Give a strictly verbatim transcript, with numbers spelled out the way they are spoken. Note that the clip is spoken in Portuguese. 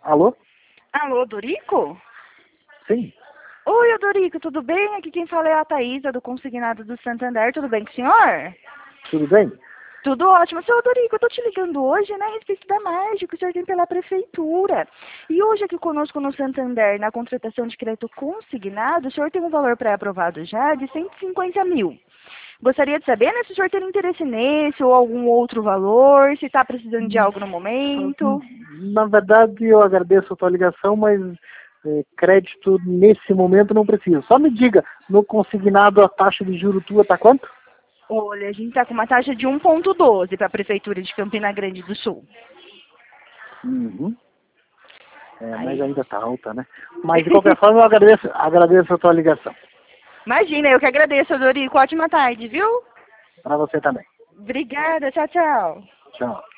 Alô? Alô, Dorico? Sim. Oi, Dorico, tudo bem? Aqui quem fala é a Thaísa, do Consignado do Santander. Tudo bem com o senhor? Tudo bem? Tudo ótimo. Seu Dorico, eu tô te ligando hoje, né, a respeito da margem que o senhor tem pela prefeitura. E hoje aqui conosco no Santander, na contratação de crédito consignado, o senhor tem um valor pré-aprovado já de cento e cinquenta mil. Gostaria de saber, né, se o senhor tem interesse nesse ou algum outro valor, se está precisando de algo no momento. Na verdade, eu agradeço a tua ligação, mas é, crédito nesse momento não preciso. Só me diga, no consignado a taxa de juro tua tá quanto? Olha, a gente está com uma taxa de um ponto doze para a Prefeitura de Campina Grande do Sul. Uhum. É, Aí. mas ainda tá alta, né? Mas de qualquer forma, eu agradeço, agradeço a tua ligação. Imagina, eu que agradeço, Dorico. Ótima tarde, viu? Para você também. Obrigada, tchau, tchau. Tchau.